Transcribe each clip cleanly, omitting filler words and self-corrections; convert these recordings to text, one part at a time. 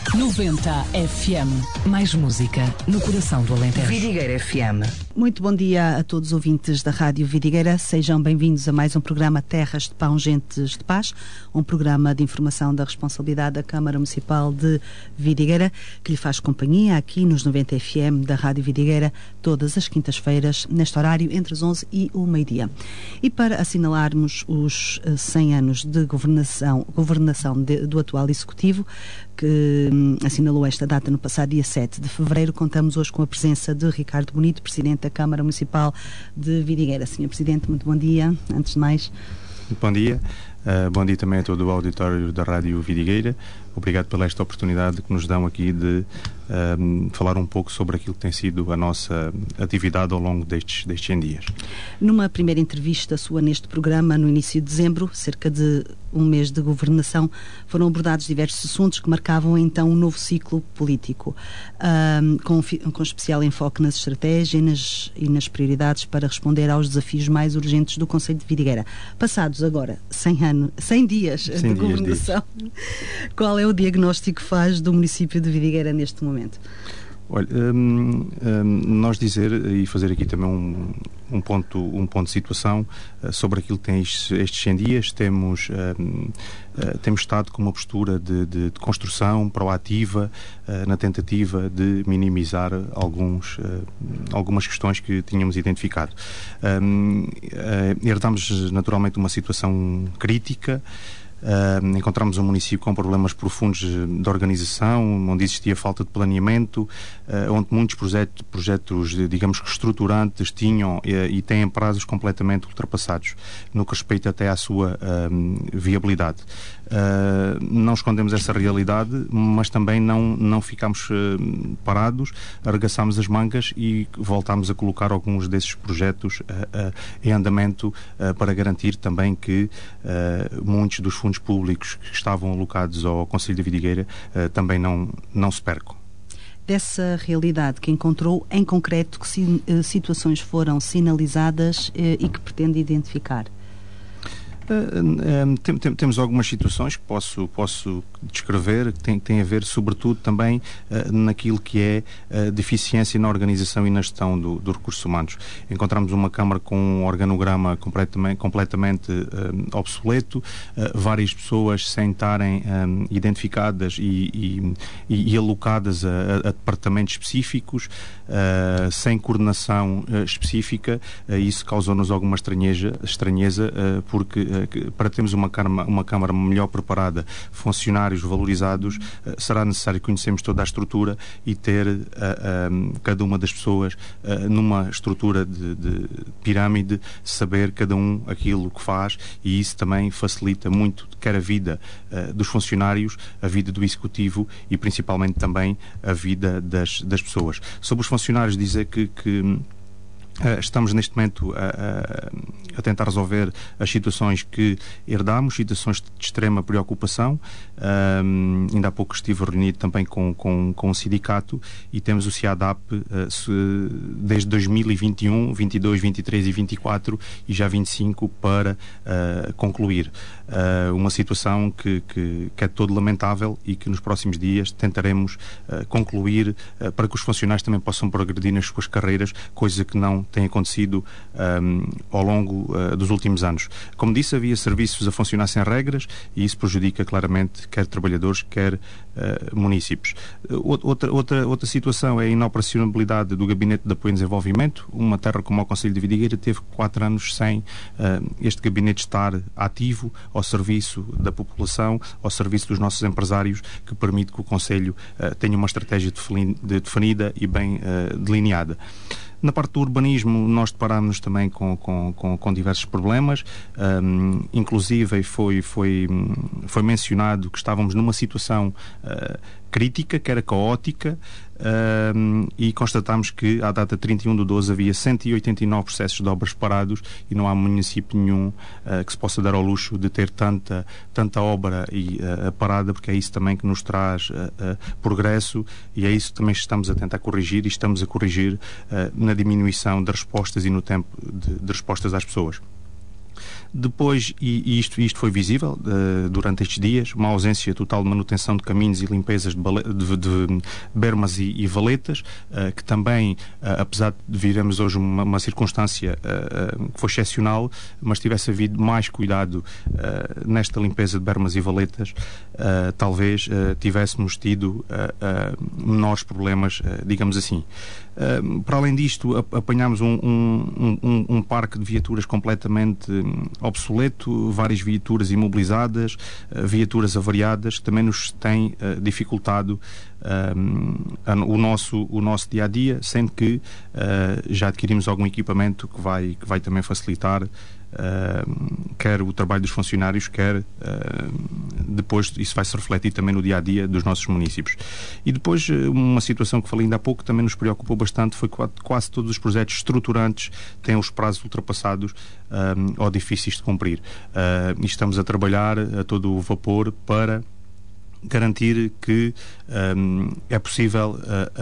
90 FM. Mais música no coração do Alentejo. Vidigueira FM. Muito bom dia a todos os ouvintes da Rádio Vidigueira. Sejam bem-vindos a mais um programa Terras de Pão, Gentes de Paz, um programa de informação da responsabilidade da Câmara Municipal de Vidigueira, que lhe faz companhia aqui nos 90 FM da Rádio Vidigueira, todas as quintas-feiras, neste horário, entre as 11 e o meio-dia. E para assinalarmos os 100 anos de governação do atual Executivo, que assinalou esta data no passado dia 7 de fevereiro, contamos hoje com a presença de Ricardo Bonito, Presidente da Câmara Municipal de Vidigueira. Senhor Presidente, muito bom dia. Antes de mais... Muito bom dia. Bom dia também a todo o auditório da Rádio Vidigueira. Obrigado pela esta oportunidade que nos dão aqui de falar um pouco sobre aquilo que tem sido a nossa atividade ao longo destes 100 dias. Numa primeira entrevista sua neste programa, no início de dezembro, cerca de um mês de governação, foram abordados diversos assuntos que marcavam então um novo ciclo político, com especial enfoque nas estratégias e nas prioridades para responder aos desafios mais urgentes do Concelho de Vidigueira. Passados agora 100 dias de governação, qual é o diagnóstico que faz do município de Vidigueira neste momento? Olha, nós dizer e fazer aqui também um ponto de situação sobre aquilo que tem estes 100 dias. Temos estado com uma postura de construção proativa na tentativa de minimizar algumas questões que tínhamos identificado. Herdámos naturalmente uma situação crítica. Encontramos um município com problemas profundos de organização, onde existia falta de planeamento, onde muitos projetos, digamos que estruturantes, tinham e têm prazos completamente ultrapassados, no que respeita até à sua viabilidade. Não escondemos essa realidade, mas também não ficámos parados, arregaçámos as mangas e voltámos a colocar alguns desses projetos em andamento para garantir também que muitos dos fundos públicos que estavam alocados ao Concelho de Vidigueira também não se percam. Dessa realidade que encontrou, em concreto, que situações foram sinalizadas e que pretende identificar? Temos algumas situações que posso descrever, que têm a ver sobretudo também naquilo que é a deficiência na organização e na gestão dos recursos humanos. Encontramos uma Câmara com um organograma completamente obsoleto, várias pessoas sem estarem identificadas e alocadas a departamentos específicos, sem coordenação específica. Isso causou-nos alguma estranheza, porque para termos uma Câmara melhor preparada, funcionários valorizados, será necessário conhecermos toda a estrutura e ter cada uma das pessoas numa estrutura de pirâmide, saber cada um aquilo que faz, e isso também facilita muito quer a vida dos funcionários, a vida do Executivo e principalmente também a vida das pessoas. Sobre os funcionários, dizer que estamos neste momento a tentar resolver as situações que herdámos, situações de extrema preocupação. Ainda há pouco estive reunido também com o sindicato e temos o CIADAP desde 2021, 22, 23 e 24 e já 25 para concluir. Uma situação que é todo lamentável e que nos próximos dias tentaremos concluir para que os funcionários também possam progredir nas suas carreiras, coisa que não tem acontecido ao longo dos últimos anos. Como disse, havia serviços a funcionar sem regras e isso prejudica claramente quer trabalhadores, quer munícipes. Outra situação é a inoperacionalidade do Gabinete de Apoio e Desenvolvimento. Uma terra como o Concelho de Vidigueira teve 4 anos sem este gabinete estar ativo ao serviço da população, ao serviço dos nossos empresários, que permite que o Concelho tenha uma estratégia definida e bem delineada. Na parte do urbanismo, nós deparámos-nos também com diversos problemas, inclusive foi mencionado que estávamos numa situação crítica, que era caótica, e constatámos que à data 31/12 havia 189 processos de obras parados e não há município nenhum que se possa dar ao luxo de ter tanta obra parada, porque é isso também que nos traz progresso e é isso também que estamos a tentar corrigir e estamos a corrigir na diminuição das respostas e no tempo de respostas às pessoas. Depois, e isto foi visível durante estes dias, uma ausência total de manutenção de caminhos e limpezas de bermas e valetas, que também, apesar de viremos hoje uma circunstância que foi excepcional, mas tivesse havido mais cuidado nesta limpeza de bermas e valetas, talvez tivéssemos tido menores problemas, digamos assim. Para além disto, apanhámos um parque de viaturas completamente obsoleto, várias viaturas imobilizadas, viaturas avariadas, que também nos têm dificultado o nosso dia-a-dia, sendo que já adquirimos algum equipamento que vai também facilitar quer o trabalho dos funcionários, quer depois isso vai se refletir também no dia-a-dia dos nossos municípios. E depois uma situação que falei ainda há pouco também nos preocupou bastante, foi que quase todos os projetos estruturantes têm os prazos ultrapassados ou difíceis de cumprir. E estamos a trabalhar a todo o vapor para garantir que é possível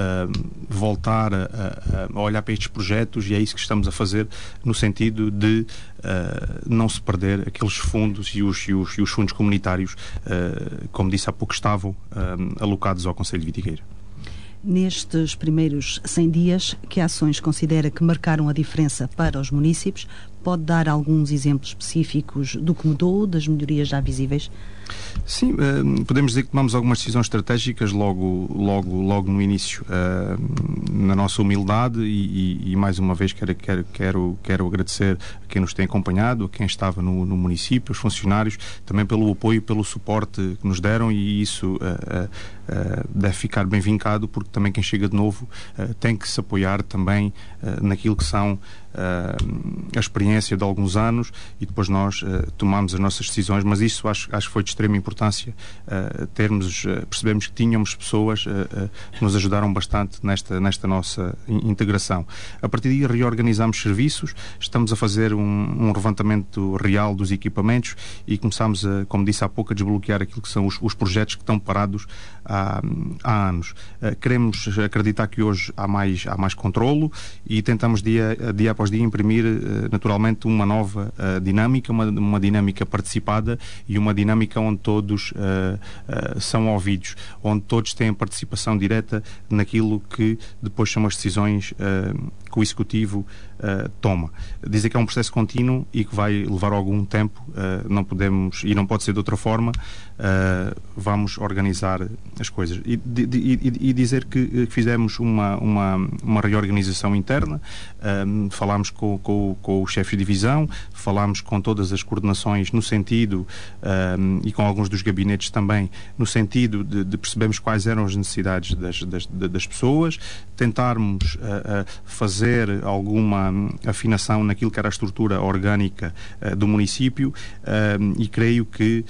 voltar a olhar para estes projetos, e é isso que estamos a fazer, no sentido de não se perder aqueles fundos e os fundos comunitários, como disse há pouco, estavam alocados ao Concelho de Vidigueira. Nestes primeiros 100 dias, que ações considera que marcaram a diferença para os municípios? Pode dar alguns exemplos específicos do que mudou, das melhorias já visíveis? Sim, podemos dizer que tomamos algumas decisões estratégicas logo no início, na nossa humildade, e mais uma vez quero agradecer a quem nos tem acompanhado, a quem estava no município, os funcionários, também pelo apoio, pelo suporte que nos deram, e isso deve ficar bem vincado, porque também quem chega de novo tem que se apoiar também naquilo que são a experiência de alguns anos, e depois nós tomamos as nossas decisões, mas isso acho que foi de extrema importância, percebemos que tínhamos pessoas que nos ajudaram bastante nesta nossa integração. A partir daí reorganizámos serviços, estamos a fazer um levantamento real dos equipamentos e começámos, como disse há pouco, a desbloquear aquilo que são os projetos que estão parados há anos. Queremos acreditar que hoje há mais controlo, e tentamos dia após dia imprimir naturalmente uma nova dinâmica, uma dinâmica participada, e uma dinâmica onde todos são ouvidos, onde todos têm participação direta naquilo que depois são as decisões que o Executivo toma. Dizer que é um processo contínuo e que vai levar algum tempo, não podemos, e não pode ser de outra forma, vamos organizar as coisas. E dizer que fizemos uma reorganização interna, falámos com o chefe de divisão, falámos com todas as coordenações no sentido, e com alguns dos gabinetes também, no sentido de percebermos quais eram as necessidades das pessoas, tentarmos fazer alguma afinação naquilo que era a estrutura orgânica do município, e creio que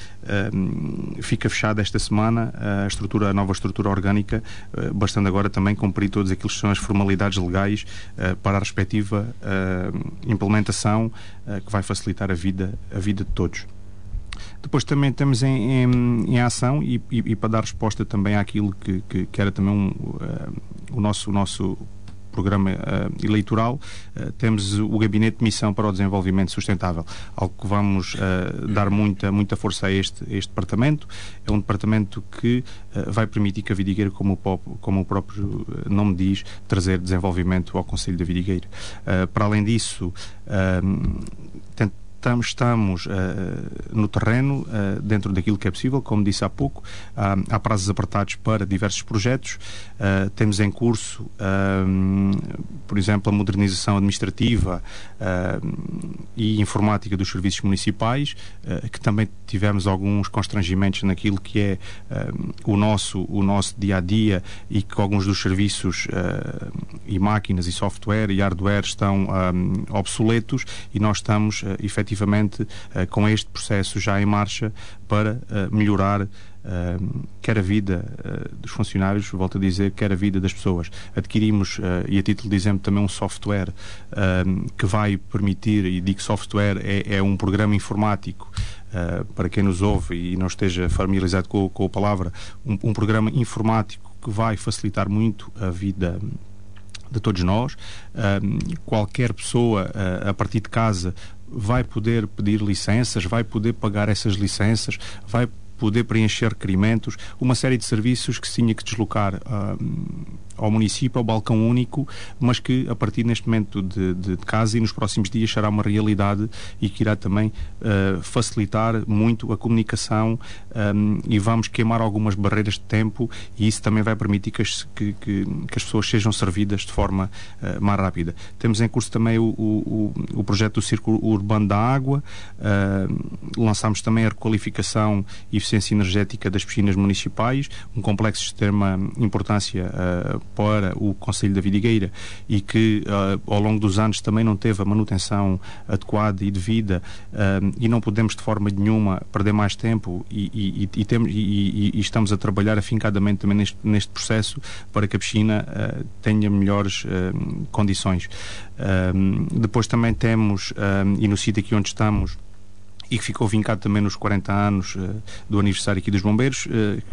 fica fechada esta semana a nova estrutura orgânica, bastando agora também cumprir todas aquilo que são as formalidades legais para a respectiva implementação, que vai facilitar a vida de todos. Depois também temos em ação, e para dar resposta também àquilo que era também o nosso programa eleitoral, temos o Gabinete de Missão para o Desenvolvimento Sustentável, algo que vamos dar muita força a este departamento. É um departamento que vai permitir que a Vidigueira, como o próprio nome diz, trazer desenvolvimento ao Concelho da Vidigueira. Para além disso, estamos no terreno, dentro daquilo que é possível, como disse há pouco. Há prazos apertados para diversos projetos. Temos em curso, por exemplo, a modernização administrativa e informática dos serviços municipais, que também tivemos alguns constrangimentos naquilo que é o nosso dia-a-dia, e que alguns dos serviços e máquinas e software e hardware estão obsoletos, e nós estamos efetivamente com este processo já em marcha para melhorar quer a vida dos funcionários, volto a dizer, quer a vida das pessoas. Adquirimos, e a título de exemplo, também um software que vai permitir, e digo software, é um programa informático, para quem nos ouve e não esteja familiarizado com a palavra, um programa informático que vai facilitar muito a vida de todos nós. Qualquer pessoa, a partir de casa, vai poder pedir licenças, vai poder pagar essas licenças, vai poder preencher requerimentos, uma série de serviços que se tinha que deslocar ao município, ao balcão único, mas que a partir neste momento de casa e nos próximos dias será uma realidade e que irá também facilitar muito a comunicação e vamos queimar algumas barreiras de tempo, e isso também vai permitir que as pessoas sejam servidas de forma mais rápida. Temos em curso também o projeto do Círculo Urbano da Água, lançámos também a requalificação e eficiência energética das piscinas municipais, um complexo de extrema importância para o Concelho da Vidigueira e que ao longo dos anos também não teve a manutenção adequada e devida, e não podemos de forma nenhuma perder mais tempo e estamos a trabalhar afincadamente também neste processo para que a piscina tenha melhores condições. Depois também temos, e no sítio aqui onde estamos, e que ficou vincado também nos 40 anos do aniversário aqui dos bombeiros,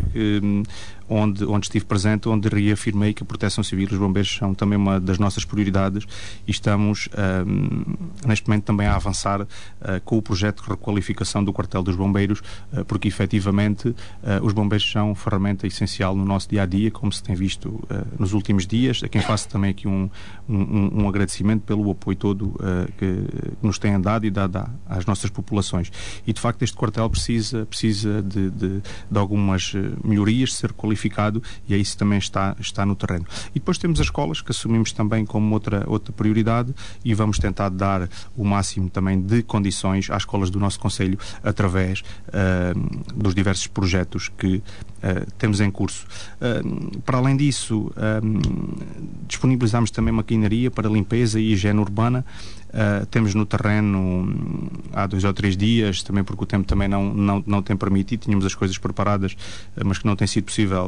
onde estive presente, onde reafirmei que a proteção civil e os bombeiros são também uma das nossas prioridades, e estamos neste momento também a avançar com o projeto de requalificação do quartel dos bombeiros, porque efetivamente os bombeiros são ferramenta essencial no nosso dia-a-dia, como se tem visto nos últimos dias, a quem faço também aqui um agradecimento pelo apoio todo que nos têm dado e dado às nossas populações. E de facto este quartel precisa de algumas melhorias, de ser qualificado, e aí isso também está no terreno. E depois temos as escolas, que assumimos também como outra prioridade, e vamos tentar dar o máximo também de condições às escolas do nosso concelho através dos diversos projetos que temos em curso. Para além disso, disponibilizamos também maquinaria para limpeza e higiene urbana. Temos no terreno há 2 ou 3 dias, também porque o tempo também não tem permitido, tínhamos as coisas preparadas, mas que não tem sido possível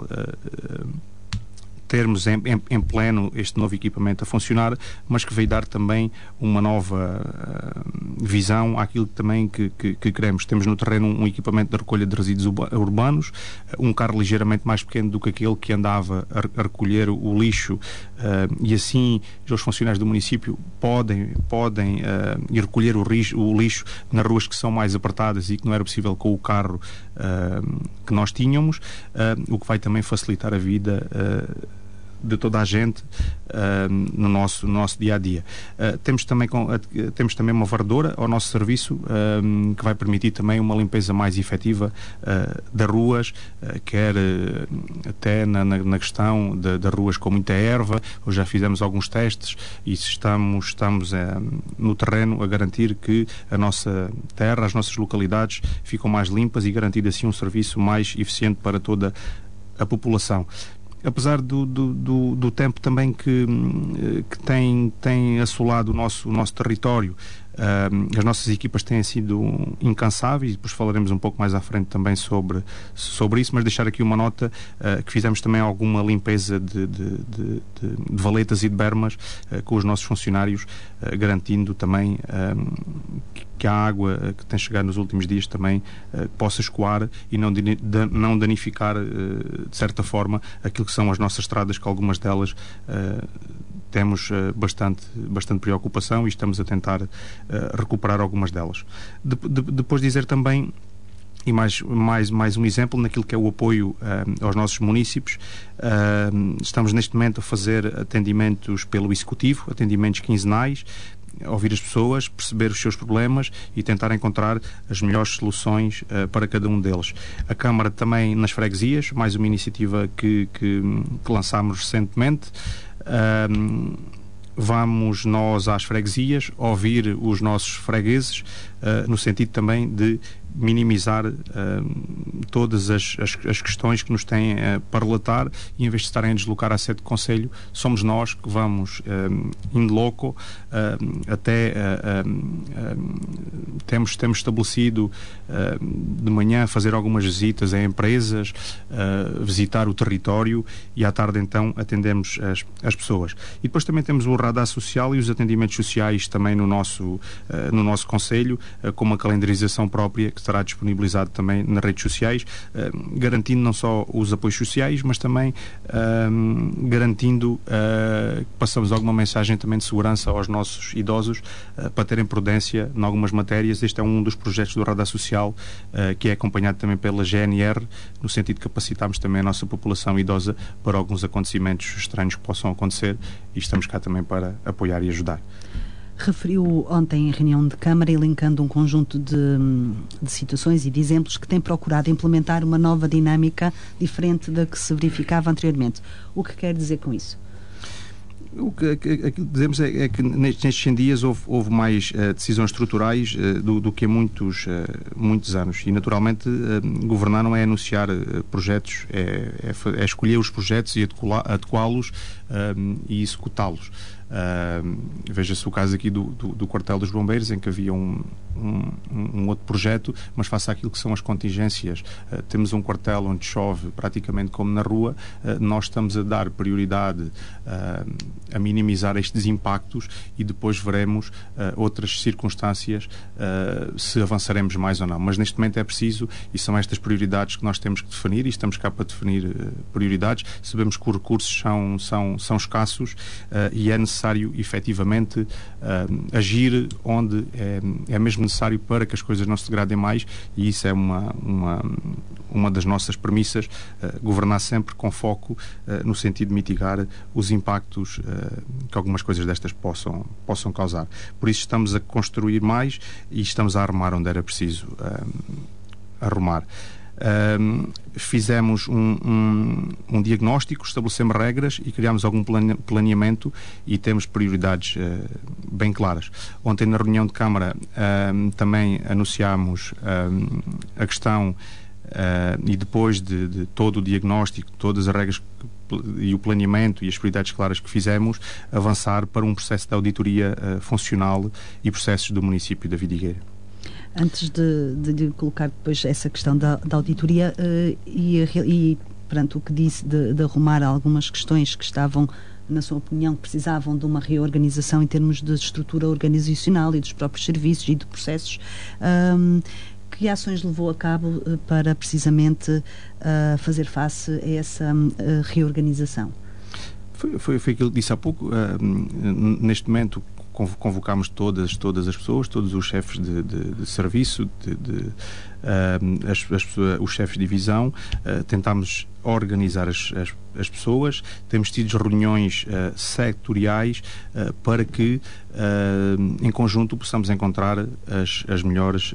termos em pleno este novo equipamento a funcionar, mas que veio dar também uma nova visão àquilo também que queremos. Temos no terreno um equipamento de recolha de resíduos urbanos, um carro ligeiramente mais pequeno do que aquele que andava a recolher o lixo, e assim os funcionários do município podem ir recolher o lixo nas ruas que são mais apertadas e que não era possível com o carro que nós tínhamos, o que vai também facilitar a vida de toda a gente no nosso dia-a-dia. Temos também uma varredora ao nosso serviço, que vai permitir também uma limpeza mais efetiva das ruas, quer até na questão das ruas com muita erva. Hoje já fizemos alguns testes e estamos no terreno a garantir que a nossa terra, as nossas localidades ficam mais limpas e garantir assim um serviço mais eficiente para toda a população. Apesar do tempo também que tem assolado o nosso território, as nossas equipas têm sido incansáveis, e depois falaremos um pouco mais à frente também sobre isso, mas deixar aqui uma nota que fizemos também alguma limpeza de valetas e de bermas com os nossos funcionários, garantindo também que a água que tem chegado nos últimos dias também possa escoar e não danificar de certa forma aquilo que são as nossas estradas, que algumas delas temos bastante preocupação e estamos a tentar recuperar algumas delas. Depois dizer também, e mais um exemplo naquilo que é o apoio aos nossos municípios, estamos neste momento a fazer atendimentos pelo Executivo, atendimentos quinzenais, ouvir as pessoas, perceber os seus problemas e tentar encontrar as melhores soluções para cada um deles. A Câmara também nas freguesias, mais uma iniciativa que lançámos recentemente. Vamos nós às freguesias ouvir os nossos fregueses, no sentido também de minimizar todas as questões que nos têm para relatar, e em vez de estarem a deslocar à sede do Conselho, somos nós que vamos in loco até temos estabelecido de manhã fazer algumas visitas a empresas, visitar o território, e à tarde então atendemos as pessoas. E depois também temos o radar social e os atendimentos sociais também no nosso Conselho, com uma calendarização própria, que estará disponibilizado também nas redes sociais, garantindo não só os apoios sociais, mas também garantindo que passamos alguma mensagem também de segurança aos nossos idosos para terem prudência em algumas matérias. Este é um dos projetos do Radar Social que é acompanhado também pela GNR, no sentido de capacitarmos também a nossa população idosa para alguns acontecimentos estranhos que possam acontecer, e estamos cá também para apoiar e ajudar. Referiu ontem em reunião de Câmara, elencando um conjunto de situações e de exemplos, que tem procurado implementar uma nova dinâmica diferente da que se verificava anteriormente. O que quer dizer com isso? O que dizemos é que nestes 100 dias houve mais decisões estruturais do que há muitos anos. E, naturalmente, governar não é anunciar projetos, é escolher os projetos e adequá-los e executá-los. Veja-se o caso aqui do quartel dos bombeiros, em que havia um outro projeto, mas face àquilo que são as contingências. Temos um quartel onde chove praticamente como na rua. Nós estamos a dar prioridade a minimizar estes impactos, e depois veremos outras circunstâncias se avançaremos mais ou não. Mas neste momento é preciso, e são estas prioridades que nós temos que definir, e estamos cá para definir prioridades. Sabemos que os recursos são escassos e é necessário efetivamente agir onde é mesmo necessário para que as coisas não se degradem mais, e isso é uma das nossas premissas, governar sempre com foco no sentido de mitigar os impactos que algumas coisas destas possam causar. Por isso estamos a construir mais e estamos a arrumar onde era preciso arrumar. Fizemos um diagnóstico, estabelecemos regras e criámos algum planeamento, e temos prioridades bem claras. Ontem, na reunião de Câmara, também anunciámos a questão, e depois de todo o diagnóstico, todas as regras e o planeamento e as prioridades claras que fizemos, avançar para um processo de auditoria funcional e processos do município da Vidigueira. Antes de colocar depois essa questão da auditoria e perante o que disse de arrumar algumas questões que estavam, na sua opinião, que precisavam de uma reorganização em termos de estrutura organizacional e dos próprios serviços e de processos, que ações levou a cabo para precisamente fazer face a essa reorganização? Foi aquilo que disse há pouco. Neste momento convocámos todas as pessoas, todos os chefes de serviço, os chefes de divisão, tentámos organizar as pessoas, temos tido reuniões setoriais para que em conjunto possamos encontrar as melhores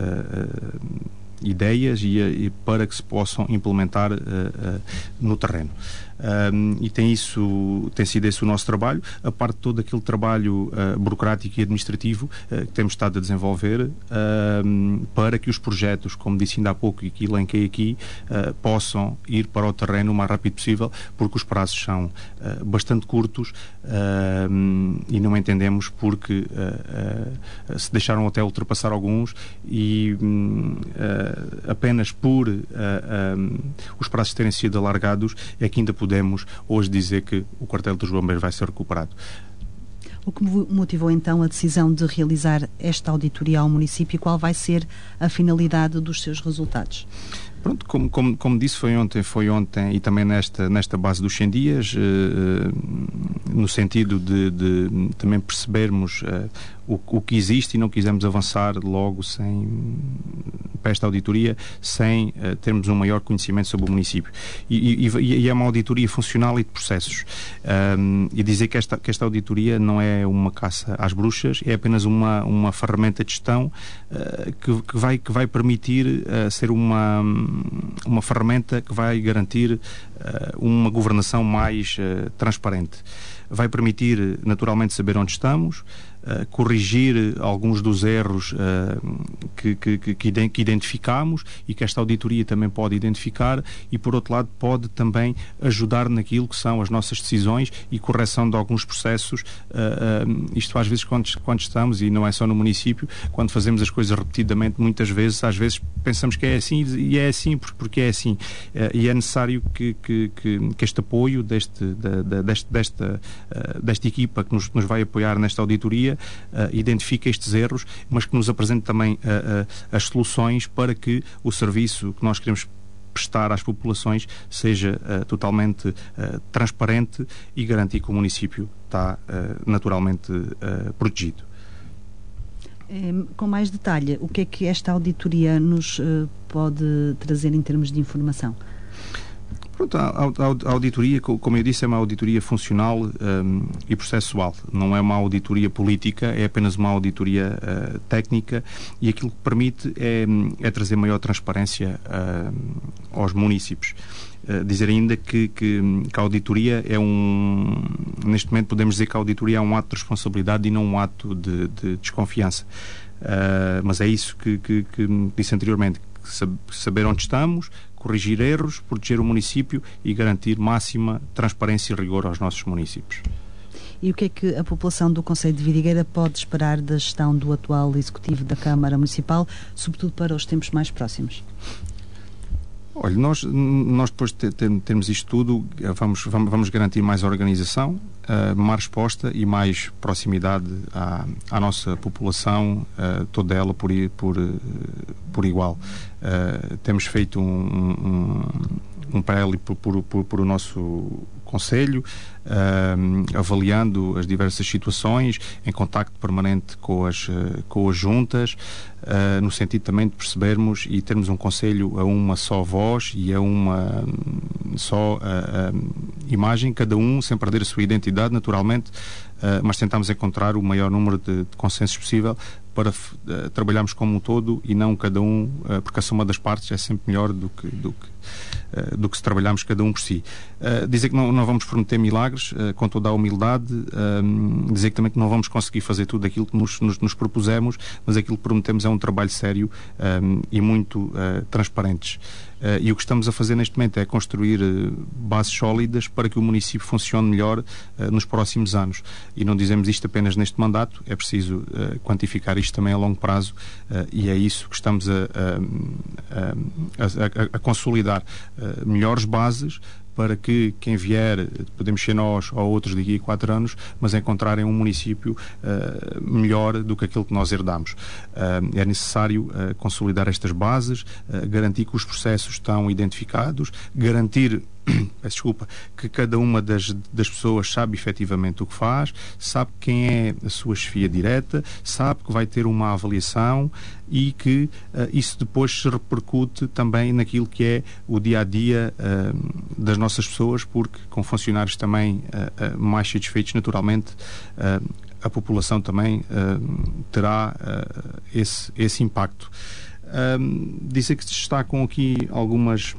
ideias e para que se possam implementar no terreno. E tem sido esse o nosso trabalho, a parte de todo aquele trabalho burocrático e administrativo que temos estado a desenvolver para que os projetos, como disse ainda há pouco e que elenquei aqui, possam ir para o terreno o mais rápido possível, porque os prazos são bastante curtos e não entendemos porque se deixaram até ultrapassar alguns, e apenas por os prazos terem sido alargados é que ainda podemos hoje dizer que o quartel dos bombeiros vai ser recuperado. O que motivou então a decisão de realizar esta auditoria ao município, e qual vai ser a finalidade dos seus resultados? Pronto, como disse, foi ontem e também nesta base dos 100 dias, no sentido de também percebermos o que existe, e não quisemos avançar logo para esta auditoria sem termos um maior conhecimento sobre o município. E é uma auditoria funcional e de processos. E dizer que esta auditoria não é uma caça às bruxas, é apenas uma ferramenta de gestão que vai permitir ser uma ferramenta que vai garantir uma governação mais transparente. Vai permitir, naturalmente, saber onde estamos, corrigir alguns dos erros que identificamos e que esta auditoria também pode identificar, e, por outro lado, pode também ajudar naquilo que são as nossas decisões e correção de alguns processos. Isto, às vezes, quando estamos, e não é só no município, quando fazemos as coisas repetidamente, muitas vezes, às vezes, pensamos que é assim, e é assim porque é assim. E é necessário que este apoio desta equipa que nos vai apoiar nesta auditoria dia identifique estes erros, mas que nos apresente também as soluções para que o serviço que nós queremos prestar às populações seja totalmente transparente e garantir que o município está naturalmente protegido. Com mais detalhe, o que é que esta auditoria nos pode trazer em termos de informação? Pronto, a auditoria, como eu disse, é uma auditoria funcional e processual. Não é uma auditoria política, é apenas uma auditoria técnica, e aquilo que permite é trazer maior transparência aos municípios. Dizer ainda que a auditoria neste momento podemos dizer que a auditoria é um ato de responsabilidade e não um ato de desconfiança. Mas é isso que disse anteriormente, saber onde estamos, corrigir erros, proteger o município e garantir máxima transparência e rigor aos nossos municípios. E o que é que a população do concelho de Vidigueira pode esperar da gestão do atual Executivo da Câmara Municipal, sobretudo para os tempos mais próximos? Olha, nós depois de termos isto tudo, vamos garantir mais organização, mais resposta e mais proximidade à nossa população, toda ela por igual. Temos feito um paralelo por o nosso Conselho, avaliando as diversas situações, em contacto permanente com as juntas, no sentido também de percebermos e termos um Conselho a uma só voz e a uma só imagem, cada um sem perder a sua identidade, naturalmente, mas tentamos encontrar o maior número de consensos possível para trabalharmos como um todo e não cada um, porque a soma das partes é sempre melhor do que se trabalharmos cada um por si. Dizer que não vamos prometer milagres, com toda a humildade, dizer que também que não vamos conseguir fazer tudo aquilo que nos propusemos, mas aquilo que prometemos é um trabalho sério e muito transparentes. E o que estamos a fazer neste momento é construir bases sólidas para que o município funcione melhor nos próximos anos. E não dizemos isto apenas neste mandato, é preciso quantificar isto também a longo prazo, e é isso que estamos a consolidar melhores bases para que quem vier, podemos ser nós ou outros daqui a 4 anos, mas encontrarem um município melhor do que aquele que nós herdamos. É necessário consolidar estas bases, garantir que os processos estão identificados, garantir que cada uma das pessoas sabe efetivamente o que faz, sabe quem é a sua chefia direta, sabe que vai ter uma avaliação e que isso depois se repercute também naquilo que é o dia-a-dia das nossas pessoas, porque com funcionários também mais satisfeitos, naturalmente, a população também terá esse impacto. Dizer que se destacam aqui algumas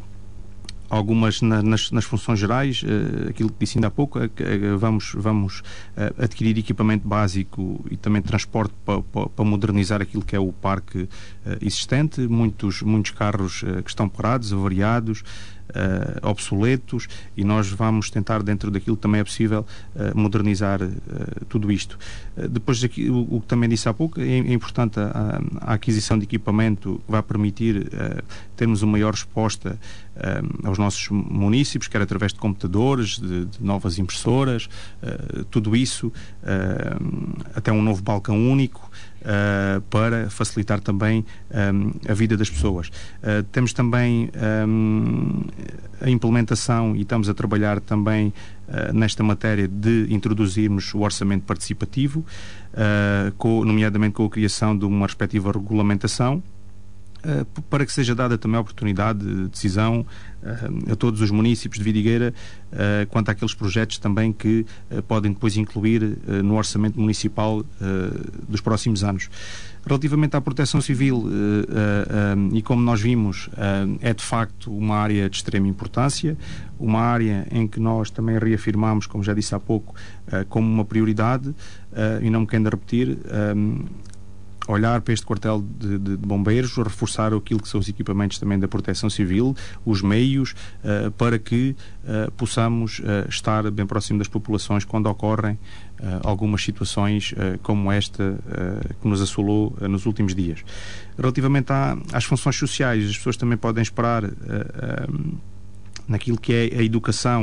nas funções gerais, aquilo que disse ainda há pouco, vamos adquirir equipamento básico e também transporte para modernizar aquilo que é o parque existente, muitos carros que estão parados, avariados, obsoletos, e nós vamos tentar, dentro daquilo que também é possível, modernizar tudo isto. Depois, o que também disse há pouco, é importante a aquisição de equipamento que vai permitir termos uma maior resposta aos nossos municípios, quer através de computadores, de novas impressoras, tudo isso, até um novo balcão único, para facilitar também a vida das pessoas. Temos também a implementação, e estamos a trabalhar também nesta matéria, de introduzirmos o orçamento participativo, nomeadamente com a criação de uma respectiva regulamentação, para que seja dada também a oportunidade de decisão a todos os municípios de Vidigueira quanto àqueles projetos também que podem depois incluir no orçamento municipal dos próximos anos. Relativamente à proteção civil, e como nós vimos, é de facto uma área de extrema importância, uma área em que nós também reafirmamos, como já disse há pouco, como uma prioridade, e não me quero repetir, olhar para este quartel de bombeiros, reforçar aquilo que são os equipamentos também da proteção civil, os meios, para que possamos estar bem próximo das populações quando ocorrem algumas situações como esta que nos assolou nos últimos dias. Relativamente às funções sociais, as pessoas também podem esperar naquilo que é a educação,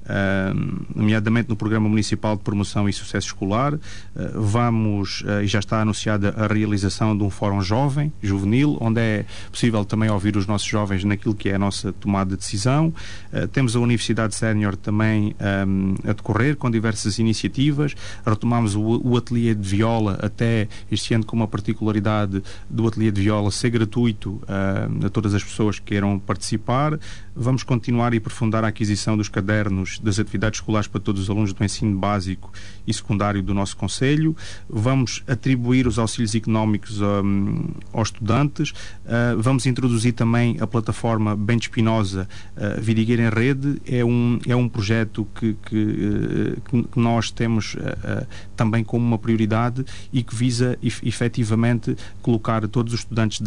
nomeadamente no Programa Municipal de Promoção e Sucesso Escolar. Vamos, e já está anunciada a realização de um fórum jovem, juvenil, onde é possível também ouvir os nossos jovens naquilo que é a nossa tomada de decisão. Temos a Universidade Sénior também a decorrer, com diversas iniciativas. Retomamos o ateliê de viola, até este ano com uma particularidade do ateliê de viola ser gratuito a todas as pessoas que queiram participar. Vamos continuar e aprofundar a aquisição dos cadernos das atividades escolares para todos os alunos do ensino básico e secundário do nosso concelho. Vamos atribuir os auxílios económicos aos estudantes. Vamos introduzir também a plataforma Bento Espinosa Vidigueira em Rede. É um projeto que nós temos também como uma prioridade e que visa efetivamente colocar todos os estudantes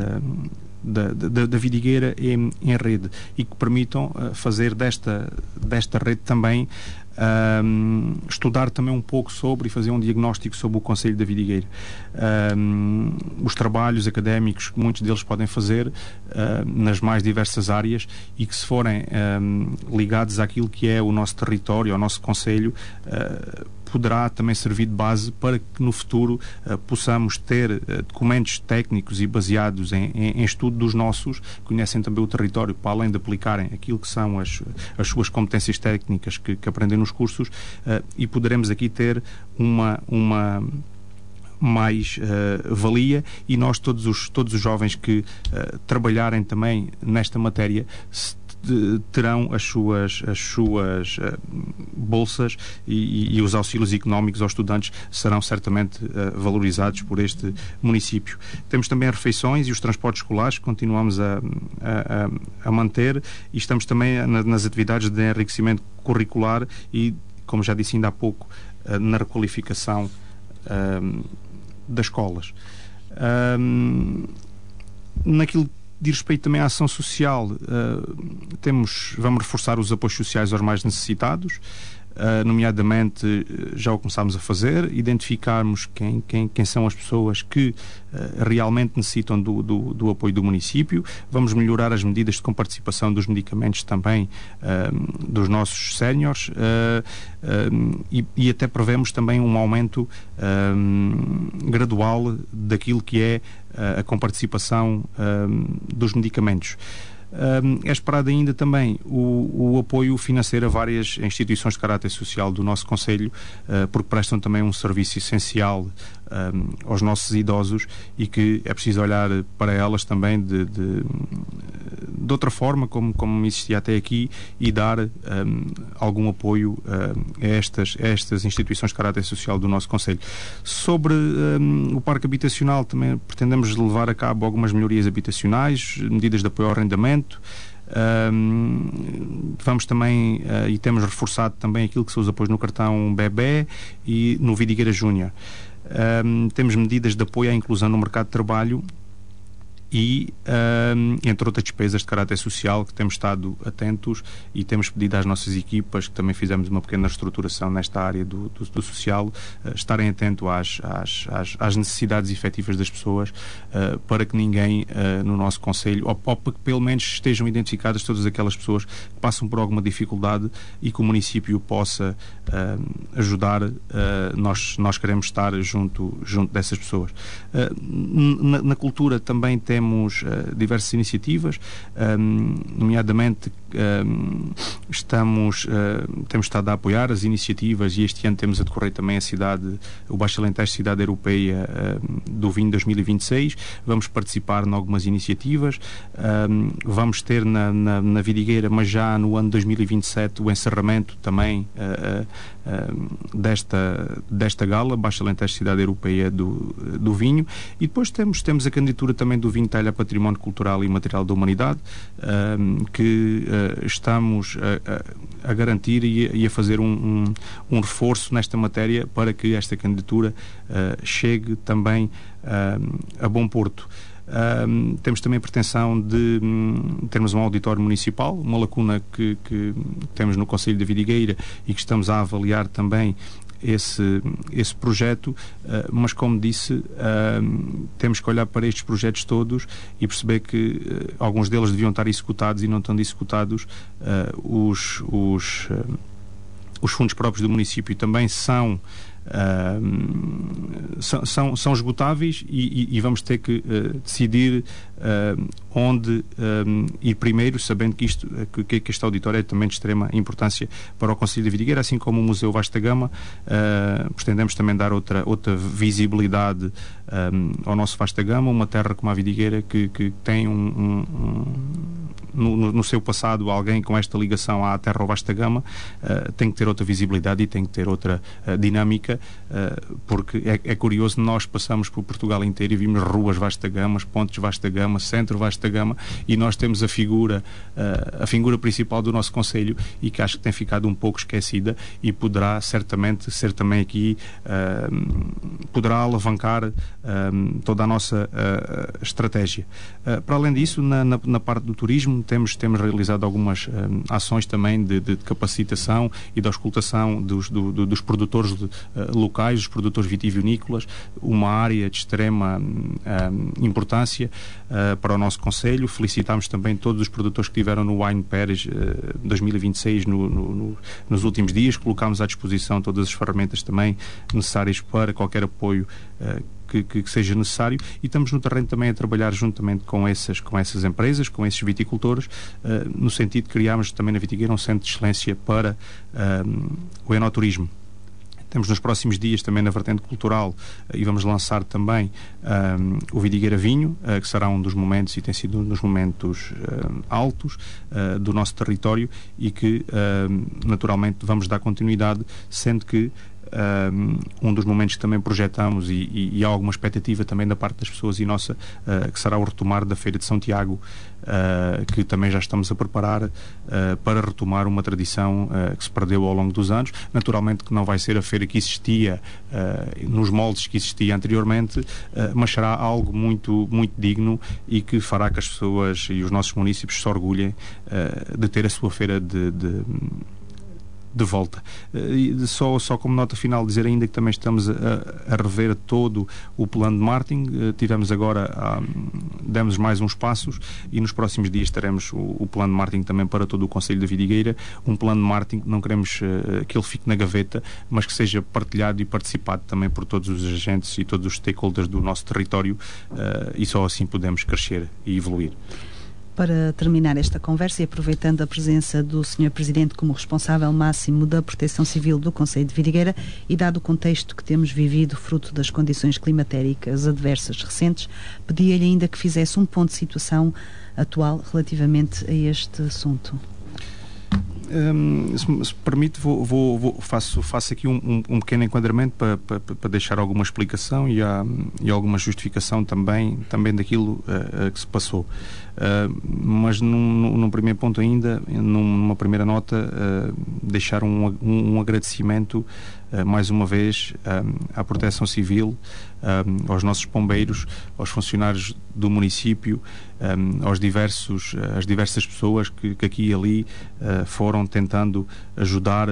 da Vidigueira em rede e que permitam fazer desta rede também estudar também um pouco sobre e fazer um diagnóstico sobre o Concelho da Vidigueira. Os trabalhos académicos que muitos deles podem fazer nas mais diversas áreas e que, se forem ligados àquilo que é o nosso território, ao nosso Concelho, poderá também servir de base para que no futuro possamos ter documentos técnicos e baseados em estudo dos nossos, que conhecem também o território, para além de aplicarem aquilo que são as suas competências técnicas que aprendem nos cursos, e poderemos aqui ter uma mais valia, e nós, todos os jovens que trabalharem também nesta matéria, terão as suas bolsas e os auxílios económicos aos estudantes serão certamente valorizados por este município. Temos também as refeições e os transportes escolares que continuamos a manter, e estamos também nas atividades de enriquecimento curricular e, como já disse ainda há pouco, na requalificação das escolas. Naquilo diz respeito também à ação social, vamos reforçar os apoios sociais aos mais necessitados, nomeadamente, já o começámos a fazer, identificarmos quem são as pessoas que realmente necessitam do apoio do município. Vamos melhorar as medidas de comparticipação dos medicamentos também dos nossos séniores, e até prevemos também um aumento gradual daquilo que é a comparticipação dos medicamentos. É esperado ainda também o apoio financeiro a várias instituições de caráter social do nosso Concelho, porque prestam também um serviço essencial aos nossos idosos e que é preciso olhar para elas também de outra forma, como existia até aqui, e dar algum apoio a estas instituições de caráter social do nosso Concelho. Sobre o parque habitacional, também pretendemos levar a cabo algumas melhorias habitacionais, medidas de apoio ao arrendamento. Vamos também, e temos reforçado também aquilo que são os apoios no cartão bebé e no Vidigueira Júnior. Temos medidas de apoio à inclusão no mercado de trabalho e, entre outras despesas de caráter social, que temos estado atentos e temos pedido às nossas equipas, que também fizemos uma pequena reestruturação nesta área do social, estarem atentos às necessidades efetivas das pessoas, para que ninguém no nosso Concelho, ou para que pelo menos estejam identificadas todas aquelas pessoas que passam por alguma dificuldade e que o município possa ajudar. Nós queremos estar junto dessas pessoas. Na cultura também temos diversas iniciativas, nomeadamente temos estado a apoiar as iniciativas, e este ano temos a decorrer também o Baixo Alentejo Cidade Europeia do Vinho 2026. Vamos participar em algumas iniciativas. Vamos ter na Vidigueira, mas já no ano 2027, o encerramento também desta gala, Baixo Alentejo Cidade Europeia do Vinho. E depois temos a candidatura também do Vinho Telha Património Cultural e Material da Humanidade, que estamos a garantir e a fazer um reforço nesta matéria para que esta candidatura chegue também a bom porto. Temos também a pretensão de termos um auditório municipal, uma lacuna que temos no Concelho da Vidigueira e que estamos a avaliar também esse projeto, mas, como disse, temos que olhar para estes projetos todos e perceber que alguns deles deviam estar executados e não estão executados os fundos próprios do município também são esgotáveis e vamos ter que decidir onde ir primeiro, sabendo que este auditório é também de extrema importância para o Concelho de Vidigueira, assim como o Museu Vasta Gama. Pretendemos também dar outra visibilidade ao nosso Vasta Gama, uma terra como a Vidigueira que tem no seu passado alguém com esta ligação à terra ao Vasta Gama. Tem que ter outra visibilidade e tem que ter outra dinâmica, porque é curioso, nós passamos por Portugal inteiro e vimos ruas Vasta Gama, pontes Vasta Gama, centro Vasta Gama, e nós temos a figura principal do nosso Concelho, e que acho que tem ficado um pouco esquecida, e poderá certamente ser também aqui, poderá alavancar toda a nossa estratégia. Para além disso, na parte do turismo, temos realizado algumas ações também de capacitação e de auscultação dos produtores locais, dos produtores vitivinícolas, uma área de extrema importância para o nosso Concelho. Felicitámos também todos os produtores que estiveram no Wine Paris 2026 nos últimos dias. Colocámos à disposição todas as ferramentas também necessárias para qualquer apoio que seja necessário, e estamos no terreno também a trabalhar juntamente com essas empresas, com esses viticultores, no sentido de criarmos também na Vidigueira um centro de excelência para o enoturismo. Temos nos próximos dias também na vertente cultural, e vamos lançar também o Vidigueira Vinho, que será um dos momentos, e tem sido um dos momentos altos do nosso território, e que naturalmente vamos dar continuidade, sendo que um dos momentos que também projetamos e há alguma expectativa também da parte das pessoas e nossa, que será o retomar da Feira de São Tiago, que também já estamos a preparar para retomar uma tradição que se perdeu ao longo dos anos. Naturalmente que não vai ser a feira que existia nos moldes que existia anteriormente, mas será algo muito, muito digno, e que fará que as pessoas e os nossos municípios se orgulhem de ter a sua feira de volta. Só como nota final dizer ainda que também estamos a rever todo o plano de marketing. Tivemos agora, demos mais uns passos, e nos próximos dias teremos o plano de marketing também para todo o Concelho da Vidigueira. Um plano de marketing, não queremos que ele fique na gaveta, mas que seja partilhado e participado também por todos os agentes e todos os stakeholders do nosso território, e só assim podemos crescer e evoluir. Para terminar esta conversa, e aproveitando a presença do Sr. Presidente como responsável máximo da Proteção Civil do Concelho de Vidigueira, e dado o contexto que temos vivido, fruto das condições climatéricas adversas recentes, pedia-lhe ainda que fizesse um ponto de situação atual relativamente a este assunto. Se permite, faço aqui um pequeno enquadramento para deixar alguma explicação e alguma justificação também daquilo que se passou. Mas num primeiro ponto ainda, numa primeira nota, deixar um agradecimento mais uma vez à Proteção Civil, aos nossos bombeiros, aos funcionários do município, às diversas pessoas que aqui e ali foram tentando ajudar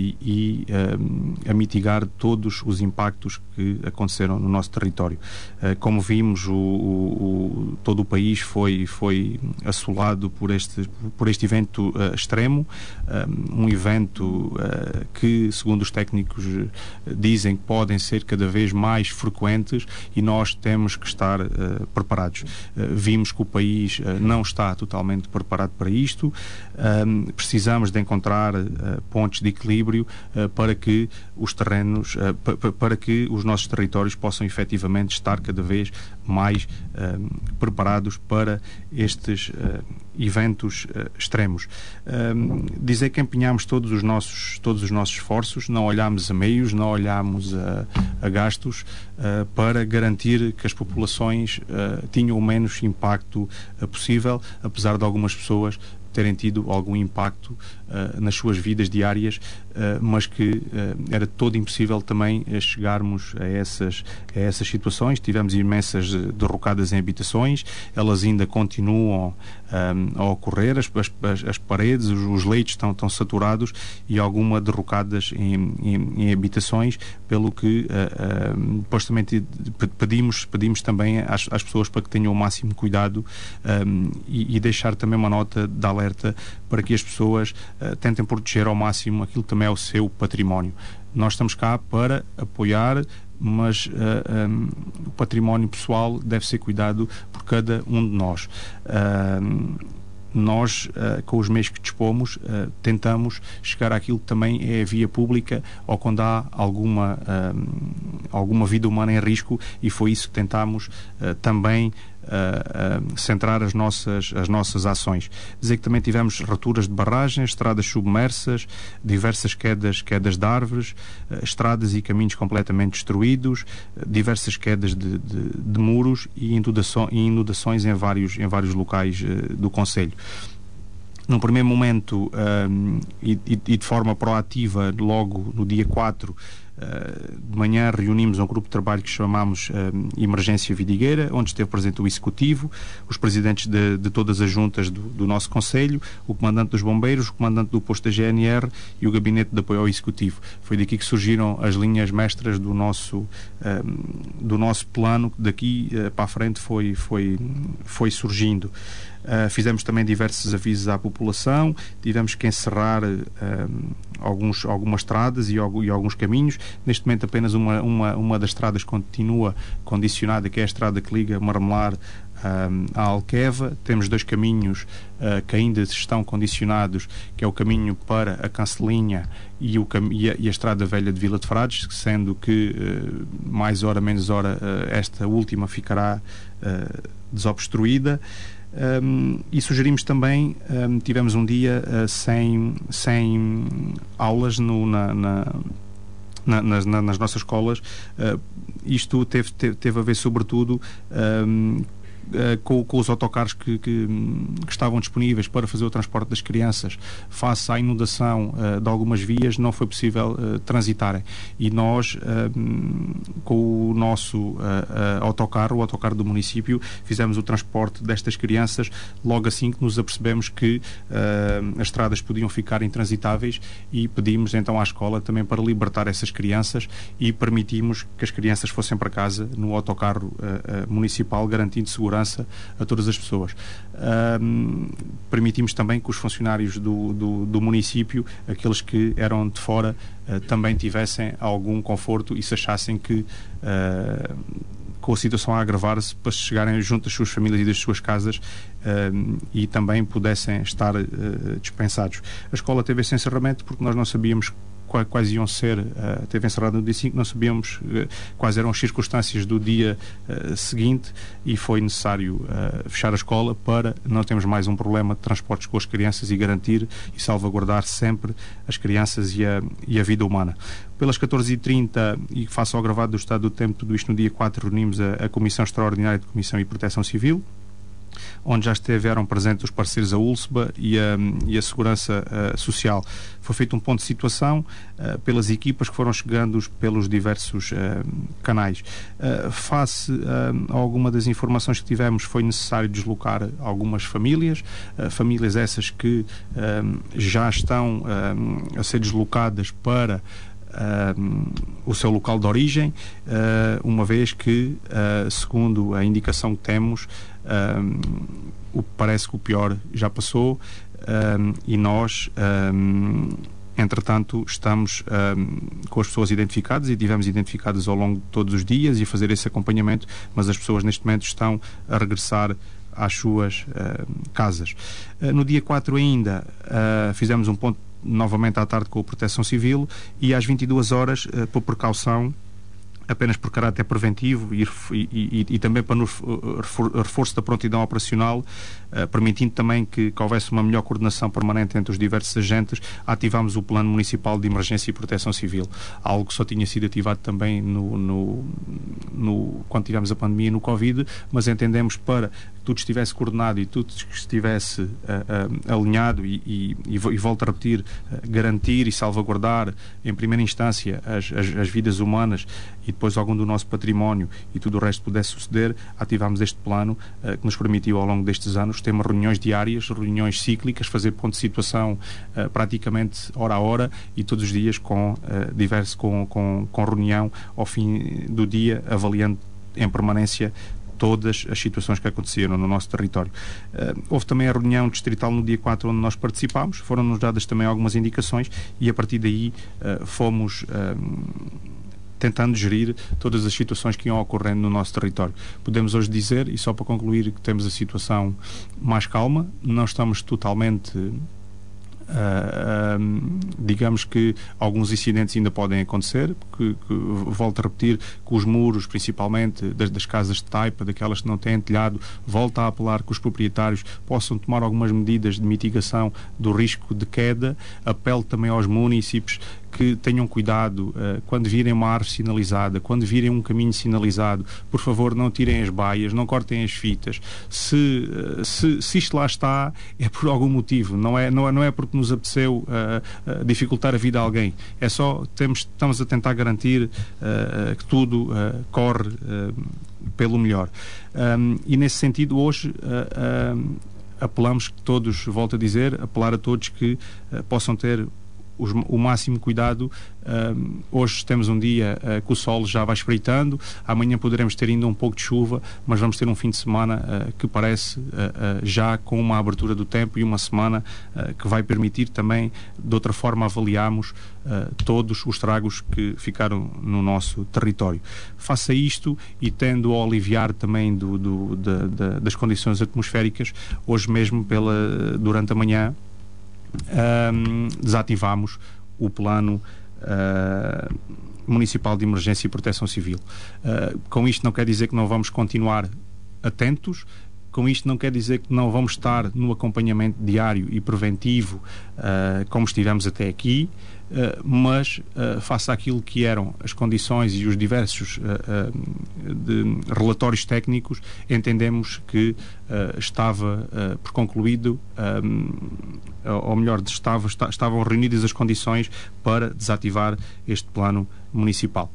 a mitigar todos os impactos que aconteceram no nosso território. Como vimos, todo o país foi assolado por este evento extremo, um evento que, segundo os técnicos, dizem que podem ser cada vez mais frequentes, e nós temos que estar preparados. Vimos que o país não está totalmente preparado para isto. Precisamos de encontrar pontos de equilíbrio para que os terrenos, para que os nossos territórios possam efetivamente estar cada vez mais preparados para estes eventos extremos. Dizer que empenhamos todos os nossos esforços, não olhamos a meios, não olhamos a gastos, para garantir que as populações tinham o menos impacto possível, apesar de algumas pessoas terem tido algum impacto nas suas vidas diárias, mas que era todo impossível também chegarmos a essas situações. Tivemos imensas derrocadas em habitações, elas ainda continuam a ocorrer, as paredes, os leitos estão saturados, e alguma derrocadas em habitações, pelo que depois também pedimos também às pessoas para que tenham o máximo cuidado, e deixar também uma nota de alerta para que as pessoas tentem proteger ao máximo aquilo que também é o seu património. Nós estamos cá para apoiar, mas o património pessoal deve ser cuidado por cada um de nós. Nós, com os meios que dispomos, tentamos chegar àquilo que também é a via pública ou quando há alguma vida humana em risco, e foi isso que tentámos também centrar as nossas ações. Dizer que também tivemos rupturas de barragens, estradas submersas, diversas quedas de árvores, estradas e caminhos completamente destruídos, diversas quedas de muros e inundações em vários locais do concelho. Num primeiro momento, e de forma proativa, logo no dia 4, de manhã reunimos um grupo de trabalho que chamámos Emergência Vidigueira, onde esteve presente o Executivo, os presidentes de todas as juntas do nosso Conselho, o comandante dos bombeiros, o comandante do posto da GNR e o gabinete de apoio ao Executivo. Foi daqui que surgiram as linhas mestras do nosso plano, que daqui para a frente foi surgindo. Fizemos também diversos avisos à população, tivemos que encerrar algumas estradas e alguns caminhos. Neste momento apenas uma das estradas continua condicionada, que é a estrada que liga Marmelar à Alqueva. Temos 2 caminhos que ainda estão condicionados, que é o caminho para a Cancelinha e a estrada velha de Vila de Frades, sendo que mais hora menos hora esta última ficará desobstruída. E sugerimos também, tivemos um dia sem aulas nas nossas escolas. Isto teve a ver sobretudo com os autocarros que estavam disponíveis para fazer o transporte das crianças. Face à inundação de algumas vias, não foi possível transitarem. E nós, com o nosso autocarro, o autocarro do município, fizemos o transporte destas crianças logo assim que nos apercebemos que as estradas podiam ficar intransitáveis, e pedimos então à escola também para libertar essas crianças, e permitimos que as crianças fossem para casa no autocarro municipal, garantindo segurança a todas as pessoas. Permitimos também que os funcionários do município, aqueles que eram de fora, também tivessem algum conforto e se achassem que com a situação a agravar-se, para chegarem junto das suas famílias e das suas casas e também pudessem estar dispensados. A escola teve esse encerramento porque nós não sabíamos quais iam ser, teve encerrado no dia 5, não sabíamos quais eram as circunstâncias do dia seguinte, e foi necessário fechar a escola para não termos mais um problema de transportes com as crianças e garantir e salvaguardar sempre as crianças e a vida humana. Pelas 14h30, e face ao agravado do estado do tempo, tudo isto no dia 4, reunimos a Comissão Extraordinária de Comissão e Proteção Civil, onde já estiveram presentes os parceiros a ULSBA e a Segurança Social. Foi feito um ponto de situação pelas equipas que foram chegando pelos diversos canais. Face a alguma das informações que tivemos, foi necessário deslocar algumas famílias essas que já estão a ser deslocadas para o seu local de origem, uma vez que, segundo a indicação que temos, parece que o pior já passou, e nós, entretanto, estamos com as pessoas identificadas, e tivemos identificadas ao longo de todos os dias, e a fazer esse acompanhamento, mas as pessoas neste momento estão a regressar às suas casas. No dia 4 ainda fizemos um ponto novamente à tarde com a Proteção Civil, e às 22 horas, por precaução, apenas por caráter preventivo e também para reforço da prontidão operacional, permitindo também que houvesse uma melhor coordenação permanente entre os diversos agentes, ativámos o Plano Municipal de Emergência e Proteção Civil, algo que só tinha sido ativado também quando tivemos a pandemia no Covid, mas entendemos para que tudo estivesse coordenado e tudo estivesse alinhado e volto a repetir, garantir e salvaguardar em primeira instância as vidas humanas e depois algum do nosso património e tudo o resto pudesse suceder, ativámos este plano que nos permitiu ao longo destes anos ter reuniões diárias, reuniões cíclicas, fazer ponto de situação praticamente hora a hora e todos os dias com reunião ao fim do dia, avaliando em permanência todas as situações que aconteceram no nosso território. Houve também a reunião distrital no dia 4, onde nós participámos, foram-nos dadas também algumas indicações e a partir daí fomos tentando gerir todas as situações que iam ocorrendo no nosso território. Podemos hoje dizer, e só para concluir, que temos a situação mais calma, não estamos totalmente... digamos que alguns incidentes ainda podem acontecer, que volto a repetir, que os muros, principalmente das casas de taipa, daquelas que não têm telhado, volta a apelar que os proprietários possam tomar algumas medidas de mitigação do risco de queda. Apelo também aos municípios que tenham cuidado quando virem uma árvore sinalizada, quando virem um caminho sinalizado, por favor, não tirem as baias, não cortem as fitas. Se isto lá está, é por algum motivo, não é porque nos apeteceu dificultar a vida a alguém. É só, estamos a tentar garantir que tudo corre pelo melhor. E nesse sentido, hoje apelamos que todos, volto a dizer, apelar a todos que possam ter o máximo cuidado. Hoje temos um dia que o sol já vai espreitando, amanhã poderemos ter ainda um pouco de chuva, mas vamos ter um fim de semana que parece já com uma abertura do tempo e uma semana que vai permitir também, de outra forma, avaliarmos todos os estragos que ficaram no nosso território. Face a isto, e tendo a aliviar também das condições atmosféricas, hoje mesmo durante a manhã desativámos o plano municipal de emergência e proteção civil. Com isto não quer dizer que não vamos continuar atentos, com isto não quer dizer que não vamos estar no acompanhamento diário e preventivo como estivemos até aqui, mas face àquilo que eram as condições e os diversos relatórios técnicos, entendemos que estava por concluído, ou melhor, estavam reunidas as condições para desativar este plano municipal.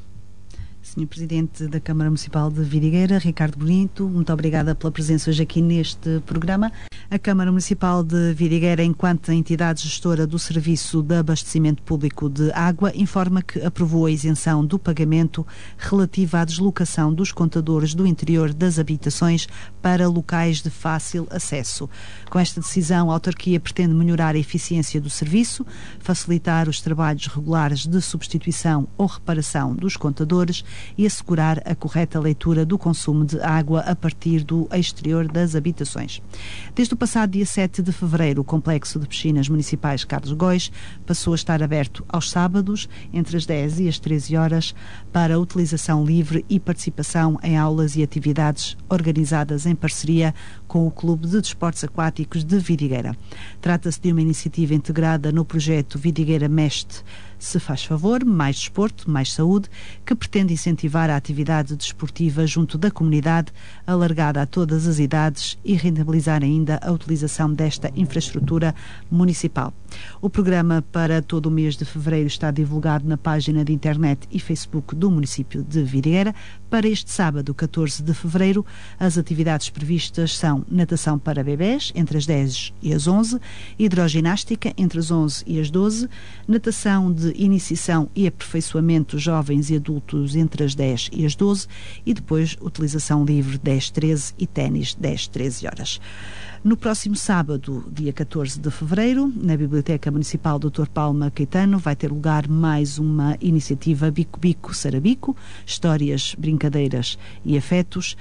Sr. Presidente da Câmara Municipal de Vidigueira, Ricardo Bonito, muito obrigada pela presença hoje aqui neste programa. A Câmara Municipal de Vidigueira, enquanto entidade gestora do Serviço de Abastecimento Público de Água, informa que aprovou a isenção do pagamento relativa à deslocação dos contadores do interior das habitações para locais de fácil acesso. Com esta decisão, a autarquia pretende melhorar a eficiência do serviço, facilitar os trabalhos regulares de substituição ou reparação dos contadores e assegurar a correta leitura do consumo de água a partir do exterior das habitações. Desde o passado dia 7 de fevereiro, o Complexo de Piscinas Municipais Carlos Góis passou a estar aberto aos sábados, entre as 10 e as 13 horas, para utilização livre e participação em aulas e atividades organizadas em parceria com o Clube de Desportos Aquáticos de Vidigueira. Trata-se de uma iniciativa integrada no projeto Vidigueira Mestre Se Faz Favor, Mais Desporto, Mais Saúde, que pretende incentivar a atividade desportiva junto da comunidade, alargada a todas as idades, e rentabilizar ainda a utilização desta infraestrutura municipal. O programa para todo o mês de fevereiro está divulgado na página de internet e Facebook do município de Vidigueira. Para este sábado, 14 de fevereiro, as atividades previstas são natação para bebés, entre as 10 e as 11, hidroginástica, entre as 11 e as 12, natação de iniciação e aperfeiçoamento jovens e adultos, entre as 10 e as 12, e depois utilização livre 10-13 e ténis 10-13 horas. No próximo sábado, dia 14 de fevereiro, na Biblioteca Municipal Dr. Palma Caetano, vai ter lugar mais uma iniciativa Bico-Bico Sarabico, Histórias, Brincadeiras e Afetos,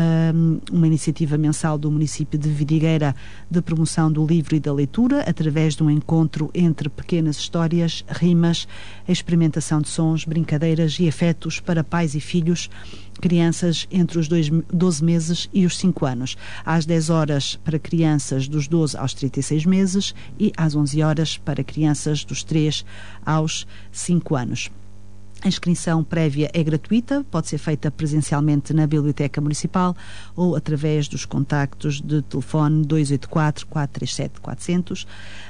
uma iniciativa mensal do município de Vidigueira de promoção do livro e da leitura, através de um encontro entre pequenas histórias, rimas, experimentação de sons, brincadeiras e afetos para pais e filhos, crianças entre os 12 meses e os 5 anos. Às 10 horas para crianças dos 12 aos 36 meses e às 11 horas para crianças dos 3 aos 5 anos. A inscrição prévia é gratuita, pode ser feita presencialmente na Biblioteca Municipal ou através dos contactos de telefone 284 437 400.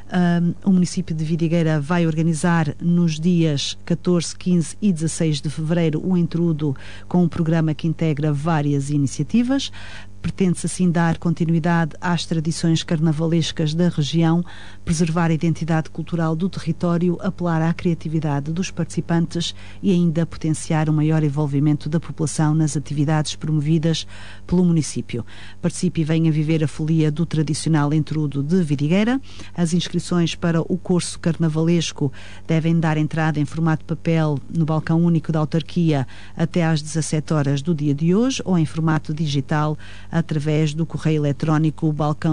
O município de Vidigueira vai organizar nos dias 14, 15 e 16 de fevereiro o Intrudo, com um programa que integra várias iniciativas. Pretende-se assim dar continuidade às tradições carnavalescas da região, preservar a identidade cultural do território, apelar à criatividade dos participantes e ainda potenciar o maior envolvimento da população nas atividades promovidas pelo município. Participe e venha viver a folia do tradicional entrudo de Vidigueira. As inscrições para o curso carnavalesco devem dar entrada em formato papel no balcão único da autarquia até às 17 horas do dia de hoje ou em formato digital através do correio eletrónico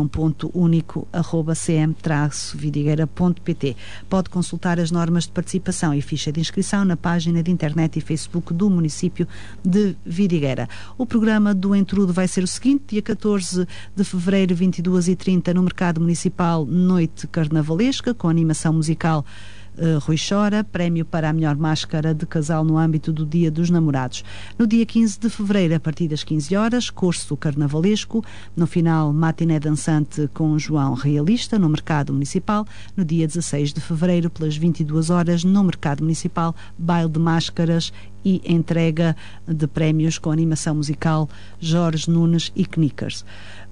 balcão.unico@cm-vidigueira.pt. Pode consultar as normas de participação e ficha de inscrição na página de internet e Facebook do município de Vidigueira. O programa do Entrudo vai ser o seguinte: dia 14 de fevereiro, 22h30, no Mercado Municipal, noite carnavalesca com animação musical Rui Chora, prémio para a melhor máscara de casal no âmbito do Dia dos Namorados. No dia 15 de fevereiro, a partir das 15 horas, curso carnavalesco. No final, matiné dançante com João Realista, no Mercado Municipal. No dia 16 de fevereiro, pelas 22 horas, no Mercado Municipal, baile de máscaras e entrega de prémios com animação musical Jorge Nunes e Knickers.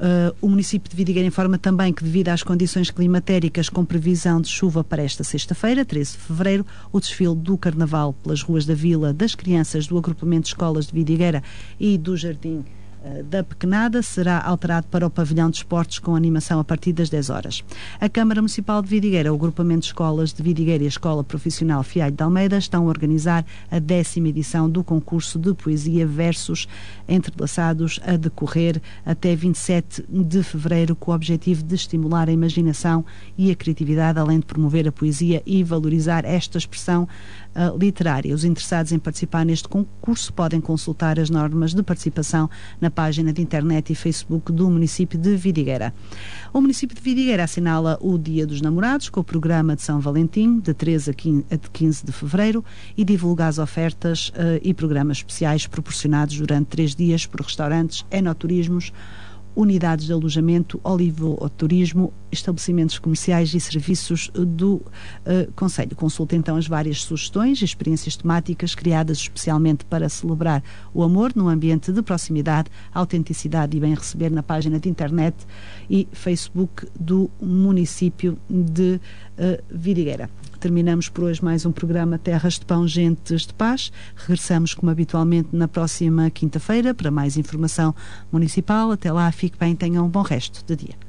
O município de Vidigueira informa também que, devido às condições climatéricas com previsão de chuva para esta sexta-feira, 13 de fevereiro, o desfile do Carnaval pelas ruas da Vila das crianças do agrupamento de escolas de Vidigueira e do Jardim da Pequenada será alterado para o pavilhão de esportes com animação a partir das 10 horas. A Câmara Municipal de Vidigueira, o agrupamento de escolas de Vidigueira e a Escola Profissional Fialho de Almeida estão a organizar a 10ª edição do concurso de poesia versos entrelaçados a decorrer até 27 de fevereiro, com o objetivo de estimular a imaginação e a criatividade, além de promover a poesia e valorizar esta expressão literária. Os interessados em participar neste concurso podem consultar as normas de participação na página de internet e Facebook do município de Vidigueira. O município de Vidigueira assinala o Dia dos Namorados com o programa de São Valentim, de 13 a 15 de fevereiro, e divulga as ofertas e programas especiais proporcionados durante 3 dias por restaurantes, enoturismos, unidades de alojamento, olivoturismo, estabelecimentos comerciais e serviços do Conselho. Consulte então as várias sugestões e experiências temáticas criadas especialmente para celebrar o amor num ambiente de proximidade, autenticidade e bem receber na página de internet e Facebook do município de Vidigueira. Terminamos por hoje mais um programa Terras de Pão, Gentes de Paz. Regressamos como habitualmente na próxima quinta-feira para mais informação municipal. Até lá, fique bem, tenham um bom resto de dia.